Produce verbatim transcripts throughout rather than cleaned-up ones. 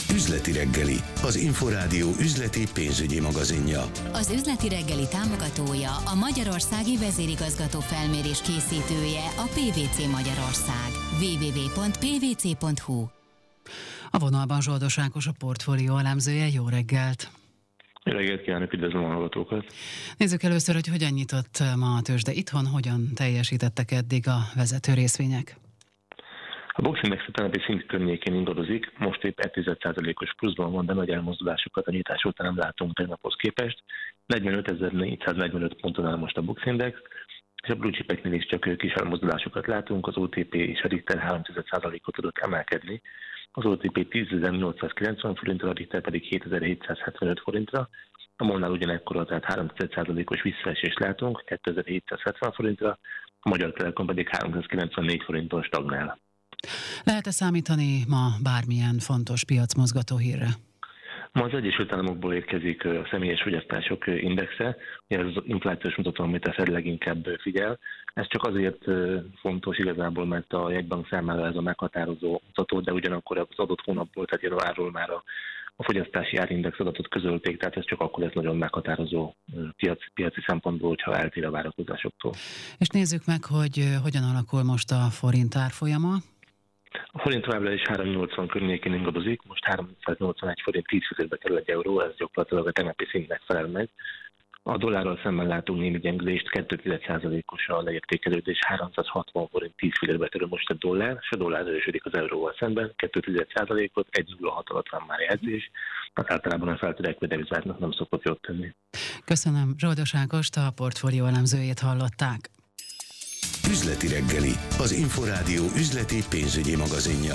Üzleti reggeli, az Inforádió üzleti pénzügyi magazinja. Az Üzleti reggeli támogatója, a Magyarországi Vezérigazgató Felmérés készítője, a pé vé cé Magyarország. double-u double-u double-u pont pé vé cé pont hú. A vonalban Zsoldos Ákos, a portfólió elemzője. Jó reggelt! Jó reggelt kívánok, üdvözlöm a hallgatókat! Nézzük először, hogy hogyan nyitott ma a tőzsde itthon, hogyan teljesítettek eddig a vezető részvények. A Box Index a tegnapi szint környékén ingadozik, most épp egy tized százalékos pluszban van, de nagy elmozdulásokat a nyitás után nem látunk tegnaphoz képest. negyvenötezer-négyszáznegyvenöt ponton áll most a Box Index, és a blue chipeknél is csak kis elmozdulásokat látunk, az o té pé és a Richter három tized százalékot tudott emelkedni. Az o té pé tízezer-nyolcszázkilencven forintra, a Richter pedig hétezer-hétszázhetvenöt forintra. A MOL-nál ugyanekkora, tehát három tized százalékos visszaesést látunk, kétezer-hétszázhetven forintra, a Magyar Telekom pedig háromszázkilencvennégy forinton stagnál. Lehet-e számítani ma bármilyen fontos piacmozgató hírre? Ma az Egyesült Államokból érkezik a személyes fogyasztások indexe, ez az inflációs mutató, amit a Fed leginkább figyel. Ez csak azért fontos igazából, mert a jegybank számára ez a meghatározó mutató, de ugyanakkor az adott hónapból, tehát januárról már a, a fogyasztási árindex adatot közölték, tehát ez csak akkor lesz nagyon meghatározó piac, piaci szempontból, hogyha eltér a várakozásoktól. És nézzük meg, hogy hogyan alakul most a forint árfolyama. A forint továbbra is háromszáznyolcvan környékén ingadozik, most háromszáznyolcvanegy forint tíz fillérbe kerül egy euró, ez gyakorlatilag a tegnapi szintnek felel meg. A dollárral szemben látunk némi gyengülést, két tized százalékos a leértékelődés, háromszázhatvan forint tíz fillérbe kerül most a dollár, és a dollár erősödik az euróval szemben, két tized százalékot, egy egész nulla hat alatt van már jegyzés, az általában a feltörekvő devizáknak nem szokott jót tenni. Köszönöm, Zsoldos Ágost, a portfólió elemzőjét hallották. Üzleti reggeli, az Inforádió üzleti pénzügyi magazinja.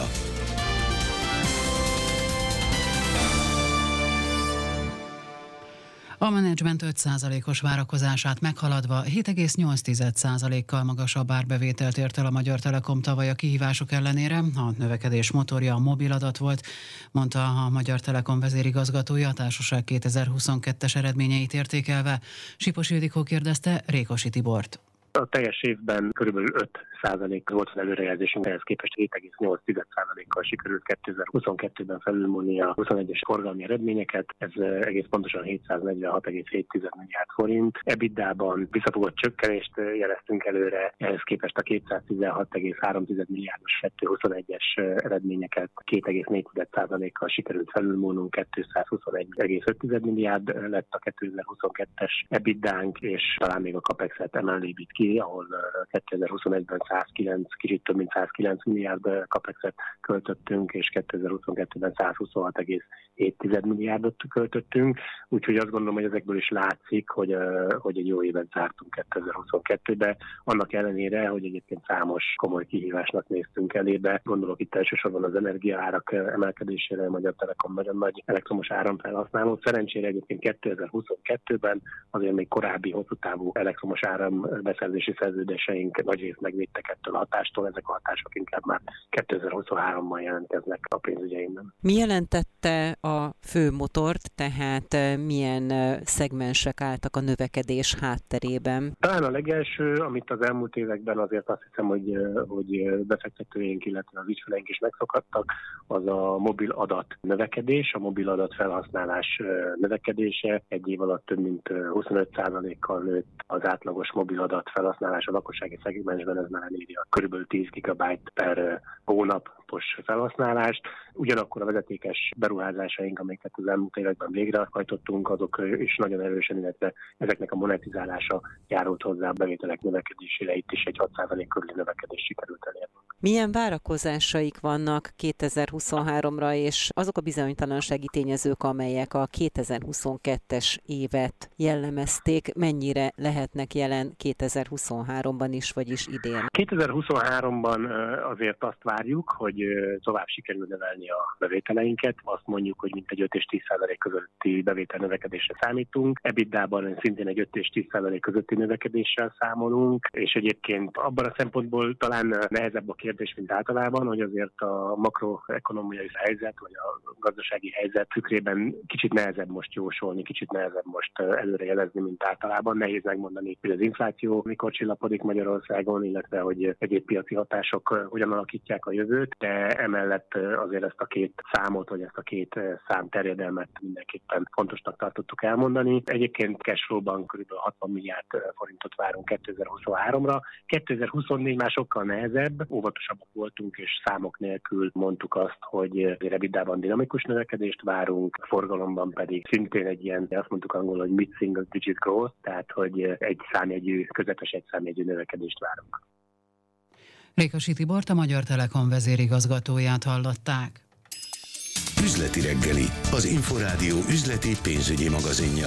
A menedzsment öt százalékos várakozását meghaladva hét egész nyolc százalékkal magasabb árbevételt ért el a Magyar Telekom tavaly a kihívások ellenére. A növekedés motorja a mobiladat volt, mondta a Magyar Telekom vezérigazgatója a társaság kétezer-huszonkettes eredményeit értékelve. Sipos Ildikó kérdezte Rékosi Tibort. A teljes évben körülbelül öt százalék volt az előrejelzésünk, ehhez képest hét egész nyolc százalékkal sikerült kétezer-huszonkettőben felülmúlni a huszonegyes forgalmi eredményeket, ez egész pontosan hétszáznegyvenhat egész hét milliárd forint. EBITDA-ban visszafogott csökkenést jeleztünk előre, ehhez képest a kétszáztizenhat egész három milliárdos kettő-huszonegyes eredményeket két egész négy százalékkal sikerült felülmúlnunk, kétszázhuszonegy egész öt milliárd lett a kétezer-huszonkettes EBITDA-nk, és talán még a Capexet emelnék ki, ahol kétezer-huszonegyben százkilenc, kicsit több mint százkilenc milliárd Capexet költöttünk, és kétezer-huszonkettőben százhuszonhat egész hét milliárdot költöttünk, úgyhogy azt gondolom, hogy ezekből is látszik, hogy, hogy egy jó évet zártunk kétezer-huszonkettőben, annak ellenére, hogy egyébként számos komoly kihívásnak néztünk elébe. Gondolok itt elsősorban az energiaárak emelkedésére, a Magyar Telekom nagyon nagy elektromos áramfelhasználó. Szerencsére egyébként kétezer-huszonkettőben azért még korábbi hosszú távú elektromos áram beszerzési szerződéseink nagyrészt megvédtek ettől a hatástól, ezek a hatások inkább már kétezer-huszonháromban jelentkeznek a pénzügyeimben. Mi jelentette a fő motort, tehát milyen szegmensek álltak a növekedés hátterében? Talán a legelső, amit az elmúlt években azért azt hiszem, hogy, hogy befektetőink, illetve az ügyfeleink is megszokhattak, az a mobil adat növekedés, a mobil adat felhasználás növekedése. Egy év alatt több mint huszonöt százalékkal nőtt az átlagos mobil adat felhasználás a lakossági szegmensben, ez már eléri a kb. tíz gigabyte per hónapos felhasználást. Ugyanakkor a vezetékes beruházásaink, amiket az elmúlt években végrehajtottunk, azok is nagyon erősen, illetve ezeknek a monetizálása járult hozzá a bevételek növekedésére, itt is egy hat százalék körüli növekedés sikerült elérni. Milyen várakozásaik vannak kétezer-huszonháromra, és azok a bizonytalansági tényezők, amelyek a kétezer-huszonkettes évet jellemezték, mennyire lehetnek jelen kétezer-huszonháromban is, vagyis idén? kétezer-huszonháromban azért azt várjuk, hogy tovább sikerül növelni a bevételeinket. Azt mondjuk, hogy mintegy öt és tíz százalék közötti bevétel növekedésre számítunk. EBITDA-ban szintén egy öt és tíz százalék közötti növekedéssel számolunk, és egyébként abban a szempontból talán nehezebb a kérdés, mint általában, hogy azért a makroekonomiai helyzet, vagy a gazdasági helyzet tükrében kicsit nehezebb most jósolni, kicsit nehezebb most előrejelezni, mint általában. Nehéz megmondani, hogy az infláció mikor csillapodik Magyarországon, illetve hogy egyéb piaci hatások hogyan alakítják a jövőt. de emellett azért ezt a két számot, vagy ezt a két szám terjedelmet mindenképpen fontosnak tartottuk elmondani. Egyébként cashflow-ban kb. hatvan milliárd forintot várunk kétezer-huszonháromra. kétezer-huszonnégy már sokkal nehezebb, óvatosabbak voltunk, és számok nélkül mondtuk azt, hogy EBITDA-ban dinamikus növekedést várunk, forgalomban pedig szintén egy ilyen, azt mondtuk angolul, hogy mid-single digit growth, tehát hogy egy számjegyű, közepes egy számjegyű növekedést várunk. Rékasi Tibort, a Magyar Telekom vezérigazgatóját hallották. Üzleti reggeli, az Inforádió üzleti pénzügyi magazinja.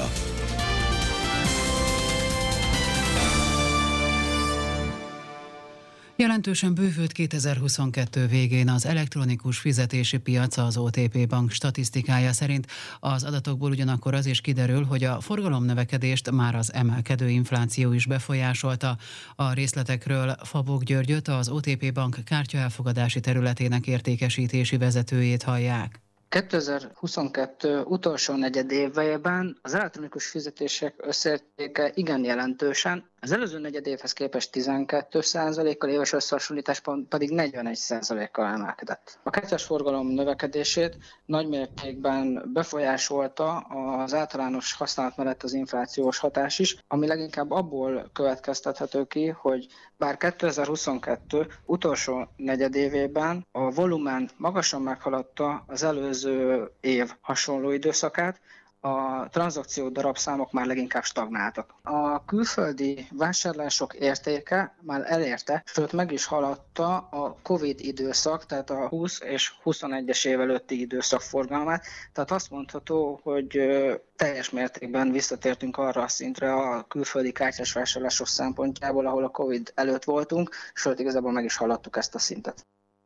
Jelentősen bővült kétezer-huszonkettő végén az elektronikus fizetési piaca az o té pé Bank statisztikája szerint. Az adatokból ugyanakkor az is kiderül, hogy a forgalomnövekedést már az emelkedő infláció is befolyásolta. A részletekről Fabók Györgyöt, az o té pé Bank kártyaelfogadási területének értékesítési vezetőjét hallják. kétezer-huszonkettő utolsó negyedévében az elektronikus fizetések összértéke igen jelentősen, az előző negyedévhez képest tizenkét százalékkal, éves összehasonlításban pedig negyvenegy százalékkal emelkedett. A kártyás forgalom növekedését nagymértékben befolyásolta az általános használat mellett az inflációs hatás is, ami leginkább abból következtethető ki, hogy bár kétezer-huszonkettő utolsó negyedévében a volumen magasan meghaladta az előző év hasonló időszakát, a tranzakció darabszámok már leginkább stagnáltak. A külföldi vásárlások értéke már elérte, sőt meg is haladta a Covid időszak, tehát a húsz és huszonegyes év előtti időszak forgalmát. Tehát azt mondható, hogy teljes mértékben visszatértünk arra a szintre a külföldi kártyás vásárlások szempontjából, ahol a Covid előtt voltunk, sőt igazából meg is haladtuk ezt a szintet.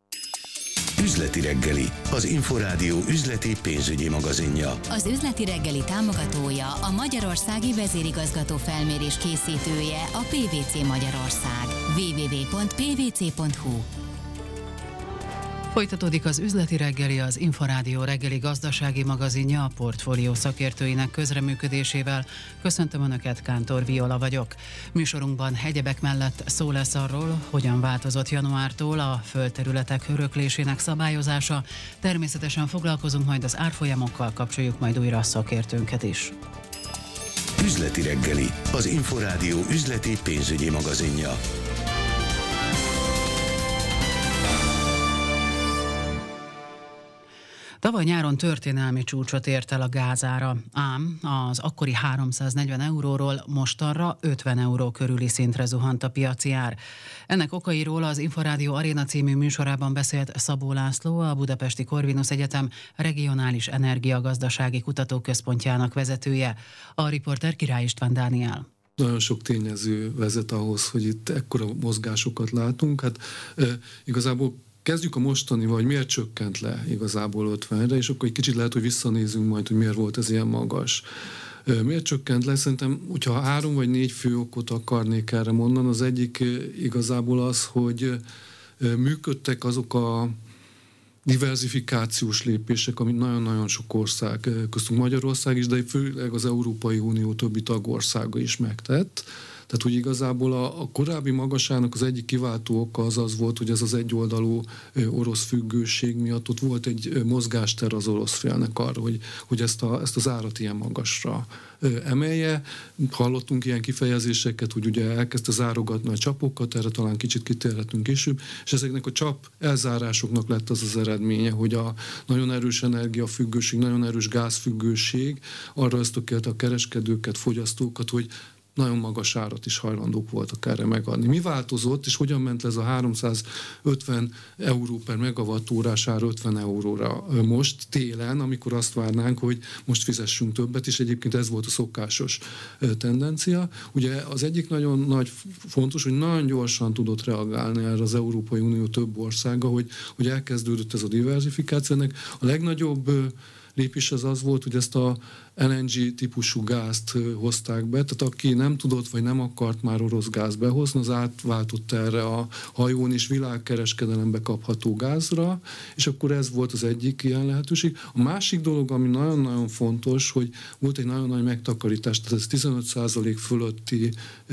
Üzleti reggeli, az Inforádió üzleti pénzügyi magazinja. Az Üzleti Reggeli támogatója, a Magyarországi Vezérigazgató Felmérés készítője, a pé vé cé Magyarország. double-u double-u double-u pont p v c pont h u. Folytatódik az Üzleti Reggeli, az Inforádió reggeli gazdasági magazinja a portfólió szakértőinek közreműködésével. Köszöntöm Önöket, Kántor Viola vagyok. Műsorunkban egyebek mellett szó lesz arról, hogyan változott januártól a földterületek öröklésének szabályozása. Természetesen foglalkozunk majd az árfolyamokkal, kapcsoljuk majd újra a szakértőnket is. Üzleti reggeli, az Inforádió üzleti pénzügyi magazinja. Tavaly nyáron történelmi csúcsot ért el a gázára, ám az akkori háromszáznegyven euróról mostanra ötven euró körüli szintre zuhant a piaci ár. Ennek okairól az Inforádió Aréna című műsorában beszélt Szabó László, a Budapesti Corvinus Egyetem Regionális Energiagazdasági Kutatóközpontjának vezetője. A riporter Király István Dániel. Nagyon sok tényező vezet ahhoz, hogy itt ekkora mozgásokat látunk. Hát e, igazából kezdjük a mostanival, hogy miért csökkent le igazából ötvenre, és akkor egy kicsit lehet, hogy visszanézünk majd, hogy miért volt ez ilyen magas. Miért csökkent le? Szerintem, hogyha három vagy négy fő okot akarnék erre mondani, az egyik igazából az, hogy működtek azok a diverzifikációs lépések, amit nagyon-nagyon sok ország, köztünk Magyarország is, de főleg az Európai Unió többi tagországa is megtett. Tehát, hogy igazából a, a korábbi magasának az egyik kiváltó oka az az volt, hogy ez az egyoldalú orosz függőség miatt ott volt egy mozgáster az orosz félnek arra, hogy, hogy ezt, a, ezt az árat ilyen magasra emelje. Hallottunk ilyen kifejezéseket, hogy ugye elkezdte zárogatni a csapokat, erre talán kicsit kitérhetünk később, és ezeknek a csap elzárásoknak lett az az eredménye, hogy a nagyon erős energiafüggőség, nagyon erős gázfüggőség arra ösztökélte a kereskedőket, fogyasztókat, hogy nagyon magas árat is hajlandók voltak erre megadni. Mi változott, és hogyan ment le ez a háromszázötven euró per megawattórás ár ötven euróra most télen, amikor azt várnánk, hogy most fizessünk többet, és egyébként ez volt a szokásos tendencia. Ugye az egyik nagyon nagy fontos, hogy nagyon gyorsan tudott reagálni erre az Európai Unió több országa, hogy, hogy elkezdődött ez a diverzifikáció. Ennek a legnagyobb lépés az az volt, hogy ezt a el en gé típusú gázt hozták be, tehát aki nem tudott vagy nem akart már orosz gáz behozni, az átváltott erre a hajón és világkereskedelembe kapható gázra, és akkor ez volt az egyik ilyen lehetőség. A másik dolog, ami nagyon-nagyon fontos, hogy volt egy nagyon nagy megtakarítás, tehát ez tizenöt százalék fölötti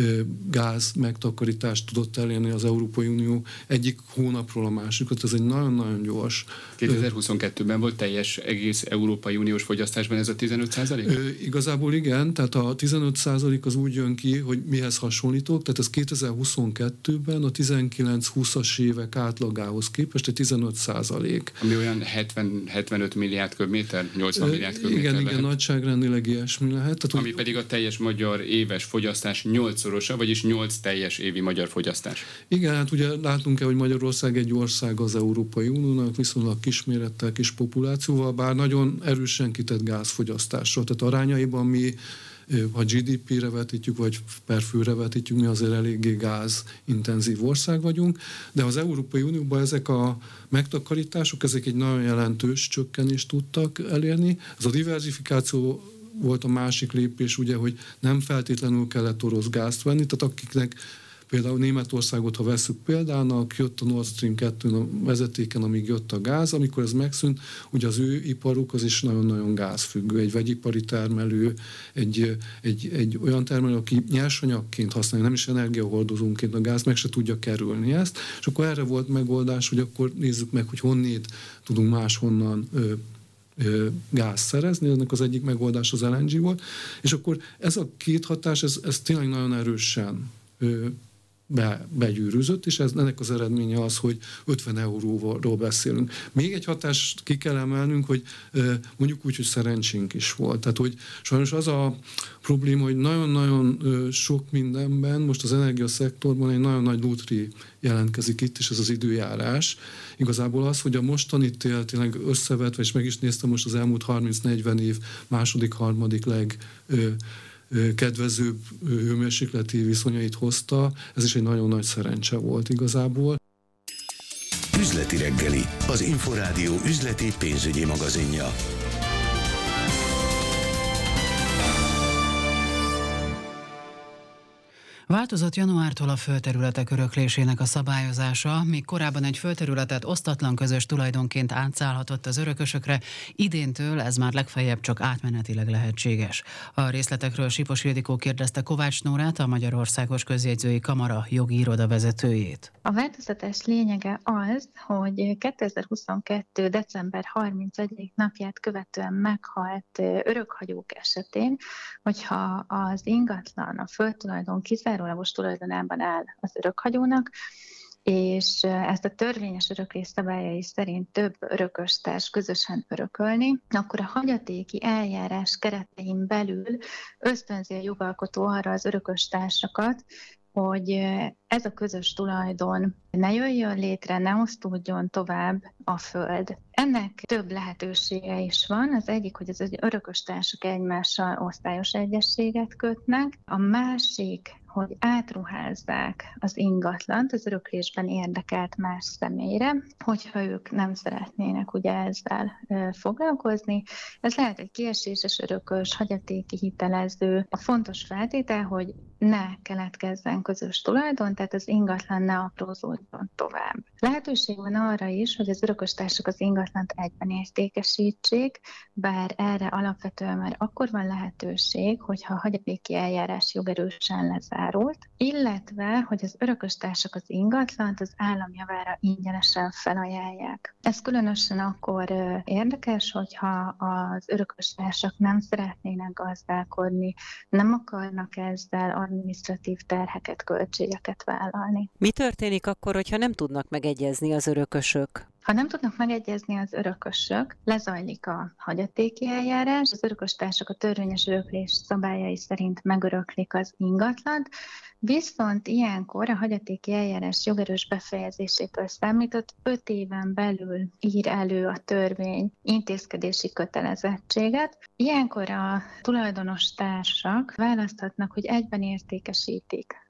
gáz megtakarítást tudott elérni az Európai Unió egyik hónapról a másikra, ez egy nagyon-nagyon gyors. kétezer-huszonkettőben volt teljes egész Európai Uniós fogyasztásban ez a tizenöt százalék? Ö, igazából igen, tehát a tizenöt százalék az úgy jön ki, hogy mihez hasonlítok, tehát ez kétezer-huszonkettőben a tizenkilenc-húszas évek átlagához képest egy tizenöt százalék. Ami olyan hetven-hetvenöt milliárd köbméter, nyolcvan milliárd köbméter igen, lehet. Igen, nagyságrendileg ilyesmi lehet. Tehát, ami hogy... pedig a teljes magyar éves fogyasztás nyolcszorosa, vagyis nyolc teljes évi magyar fogyasztás. Igen, hát ugye látunk-e, hogy Magyarország egy ország az Európai Uniónak, viszonylag kismérettel, kis populációval, bár nagyon erősen kitett gázfogyasztásra. Tehát arányaiban mi, ha gé dé pére vetítjük, vagy per főre vetítjük, mi azért eléggé gázintenzív ország vagyunk, de az Európai Unióban ezek a megtakarítások, ezek egy nagyon jelentős csökkenést tudtak elérni. Ez a diversifikáció volt a másik lépés, ugye, hogy nem feltétlenül kellett orosz gázt venni, tehát akiknek például Németországot, ha vesszük példának, jött a Nord Stream kettőn a vezetéken, amíg jött a gáz, amikor ez megszűnt, ugye az ő iparuk az is nagyon-nagyon gázfüggő, egy vegyipari termelő, egy, egy, egy olyan termelő, aki nyersanyagként használja, nem is energiahordozónként a gáz, meg se tudja kerülni ezt, és akkor erre volt megoldás, hogy akkor nézzük meg, hogy honnét tudunk máshonnan ö, gáz szerezni, ennek az egyik megoldás az el en gé volt, és akkor ez a két hatás, ez, ez tényleg nagyon erősen Be, begyűrűzött, és ez, ennek az eredménye az, hogy ötven euróról beszélünk. Még egy hatást ki kell emelnünk, hogy mondjuk úgy, hogy szerencsénk is volt. Tehát, hogy sajnos az a probléma, hogy nagyon-nagyon sok mindenben, most az energiaszektorban egy nagyon nagy lútri jelentkezik itt, és ez az időjárás. Igazából az, hogy a mostani tél tényleg összevetve, és meg is néztem most az elmúlt harminc-negyven év második, harmadik leg kedvezőbb hőmérsékleti viszonyait hozta. Ez is egy nagyon nagy szerencse volt igazából. Üzleti reggeli, az Inforádió üzleti pénzügyi magazinja. Változott januártól a földterületek öröklésének a szabályozása, míg korábban egy földterületet osztatlan közös tulajdonként átszállhatott az örökösökre, idéntől ez már legfeljebb csak átmenetileg lehetséges. A részletekről Sipos Ildikó kérdezte Kovács Nórát, a Magyarországos Közjegyzői Kamara jogi iroda vezetőjét. A változtatás lényege az, hogy kétezer-huszonkettő. december harmincegyediké napját követően meghalt örökhagyók esetén, hogyha az ingatlan, a földtulajdon kizárólagos tulajdonában áll az örökhagyónak, és ezt a törvényes öröklés szabályai szerint több örököstárs közösen örökölni, akkor a hagyatéki eljárás keretein belül ösztönzi a jogalkotó arra az örököstársakat, hogy ez a közös tulajdon ne jöjjön létre, ne osztódjon tovább a föld. Ennek több lehetősége is van. Az egyik, hogy az örököstársak egymással osztályos egyezséget kötnek. A másik, hogy átruházzák az ingatlant az öröklésben érdekelt más személyre, hogyha ők nem szeretnének ugye ezzel foglalkozni. Ez lehet egy kieséses örökös, hagyatéki hitelező. A fontos feltétel, hogy ne keletkezzen közös tulajdon, tehát az ingatlan ne aprózódjon tovább. Lehetőség van arra is, hogy az örököstársak az ingatlant egyben értékesítsék, bár erre alapvetően már akkor van lehetőség, hogyha a hagyatéki eljárás jogerősen lezárult, illetve, hogy az örököstársak az ingatlant az állam javára ingyenesen felajánlják. Ez különösen akkor érdekes, hogyha az örököstársak nem szeretnének gazdálkodni, nem akarnak ezzel adminisztratív terheket, költségeket vállalni. Mi történik akkor, hogyha nem tudnak megegyezni az örökösök? Ha nem tudnak megegyezni az örökösök, lezajlik a hagyatéki eljárás, az örököstársak a törvényes öröklés szabályai szerint megöröklik az ingatlant, viszont ilyenkor a hagyatéki eljárás jogerős befejezésétől számított öt éven belül ír elő a törvény intézkedési kötelezettséget. Ilyenkor a tulajdonos társak választhatnak, hogy egyben értékesítik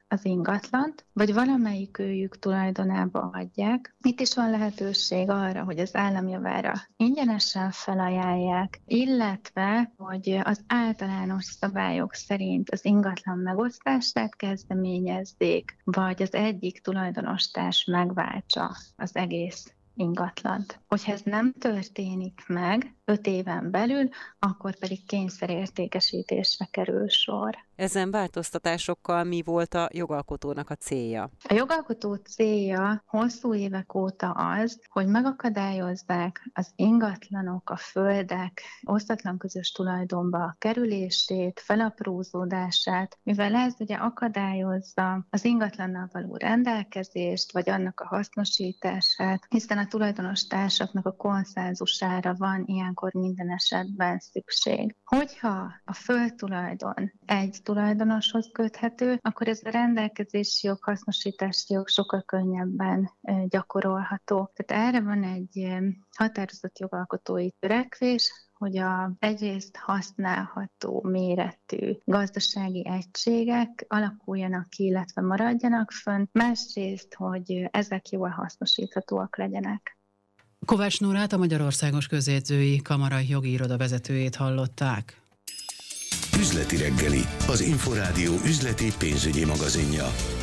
az ingatlant, vagy valamelyik őjük tulajdonába adják. Itt is van lehetőség arra, hogy az állam javára ingyenesen felajánlják, illetve, hogy az általános szabályok szerint az ingatlan megosztását kezdeményezzék, vagy az egyik tulajdonostárs megváltsa az egész ingatlant. Hogyha ez nem történik meg öt éven belül, akkor pedig kényszerértékesítésre kerül sor. Ezen változtatásokkal mi volt a jogalkotónak a célja? A jogalkotó célja hosszú évek óta az, hogy megakadályozzák az ingatlanok, a földek osztatlan közös tulajdonba kerülését, felaprózódását, mivel ez ugye akadályozza az ingatlannal való rendelkezést, vagy annak a hasznosítását, hiszen a tulajdonos társaknak a konszenzusára van ilyenkor minden esetben szükség. Hogyha a földtulajdon egy tulajdonoshoz köthető, akkor ez a rendelkezési jog, hasznosítási jog sokkal könnyebben gyakorolható. Tehát erre van egy határozott jogalkotói törekvés, hogy a egyrészt használható méretű gazdasági egységek alakuljanak ki, illetve maradjanak fönn, másrészt, hogy ezek jól hasznosíthatóak legyenek. Kovács Nórát, a Magyarországos Közjegyzői Kamara jogi iroda vezetőjét hallották. Üzleti reggeli, az Inforádió üzleti pénzügyi magazinja.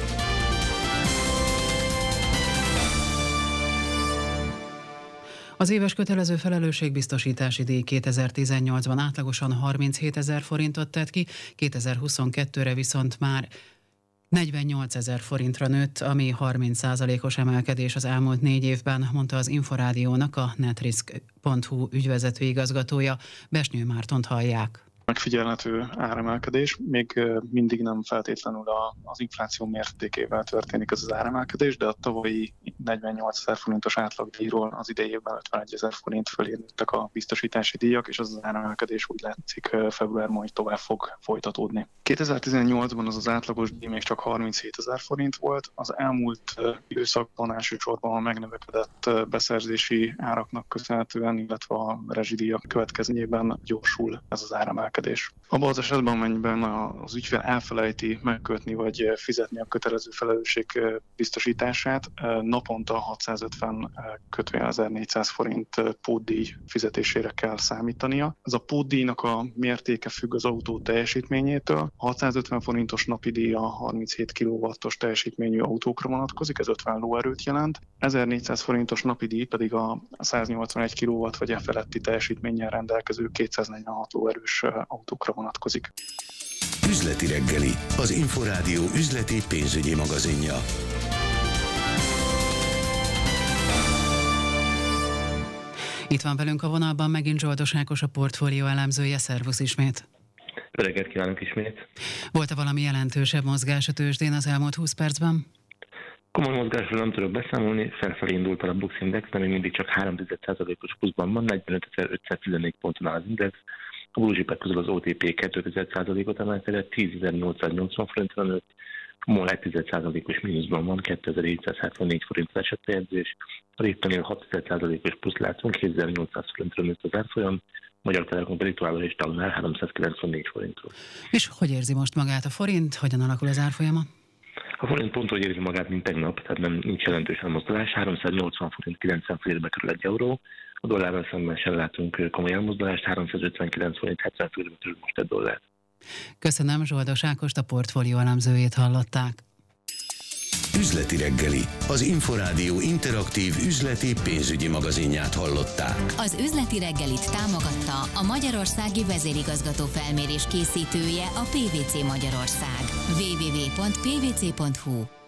Az éves kötelező felelősségbiztosítási díj kétezer-tizennyolcban átlagosan harminchét ezer forintot tett ki, kétezer-huszonkettőre viszont már negyvennyolcezer forintra nőtt, ami harminc százalékos emelkedés az elmúlt négy évben, mondta az Inforádiónak a netrisk pont hu ügyvezető igazgatója. Besnyő Mártont hallják. Megfigyelhető áremelkedés, még mindig nem feltétlenül az infláció mértékével történik ez az áremelkedés, de a tavalyi negyvennyolcezer forintos átlagdíjról az idei évben ötvenegyezer forint fölé nőttek a biztosítási díjak, és az az áremelkedés úgy látszik februárban, hogy tovább fog folytatódni. kétezer-tizennyolcban az az átlagos díj még csak harminchét ezer forint volt, az elmúlt időszakban elsősorban a megnövekedett beszerzési áraknak köszönhetően, illetve a rezsidíjak következményében gyorsul ez az áremelkedés. Abban az esetben, amennyiben az ügyfél elfelejti megkötni vagy fizetni a kötelező felelősség biztosítását, naponta hatszázötven kötve ezernégyszáz forint pótdíj fizetésére kell számítania. Ez a pótdíjnak a mértéke függ az autó teljesítményétől. A hatszázötven forintos napi díj a harminchét kilowattos teljesítményű autókra vonatkozik, ez ötven lóerőt jelent. ezernégyszáz forintos napi díj pedig a száznyolcvanegy kilowatt vagy e feletti teljesítménnyel rendelkező kétszáznegyvenhat lóerős autókra vonatkozik. Üzleti reggeli, az Inforádió üzleti pénzügyi magazinja. Itt van velünk a vonalban megint Zsoldos Ákos, a portfólió elemzője. Szervusz ismét! Öreget kívánok ismét! Volt-e valami jelentősebb mozgás a tőzsdén az elmúlt húsz percben? Komoly mozgásról nem tudok beszámolni, felfelé indult el a Bux Index, de még mindig csak három százalékos pluszban van, negyvenötezer-ötszáztizennégy ponton áll az Index. A blúzsipek közül az o té pé két százalékot emelkedett, tízezer-nyolcszáznyolcvan forintra nőtt, a MOL egy százalékos mínuszban van, kétezer-hétszázhetvennégy forintra esett a jegyzés, a Riptonél hat százalékos plusz látsunk, hétezer-nyolcszáz forintra nőtt az árfolyam, Magyar Telekom pedig továbbra is stagnál háromszázkilencvennégy forintról. És hogy érzi most magát a forint? Hogyan alakul az árfolyama? A forint pont úgy érzi magát, mint tegnap, tehát nem nincs jelentős elmozdulás. háromszáznyolcvan forint kilencven forintbe kerül egy euró. A dollárral szemben sem látunk komoly elmozdulást, háromszázötvenkilenc forint hetven forintbe kerül most egy dollár. Köszönöm, Zsoldos Ákost, a portfólió elemzőjét hallották. Üzleti reggeli, az Inforádió interaktív üzleti pénzügyi magazinját hallották. Az üzleti reggelit támogatta a Magyarországi Vezérigazgató Felmérés készítője, a pé vé cé Magyarország. double-u double-u double-u pont pé vé cé pont hu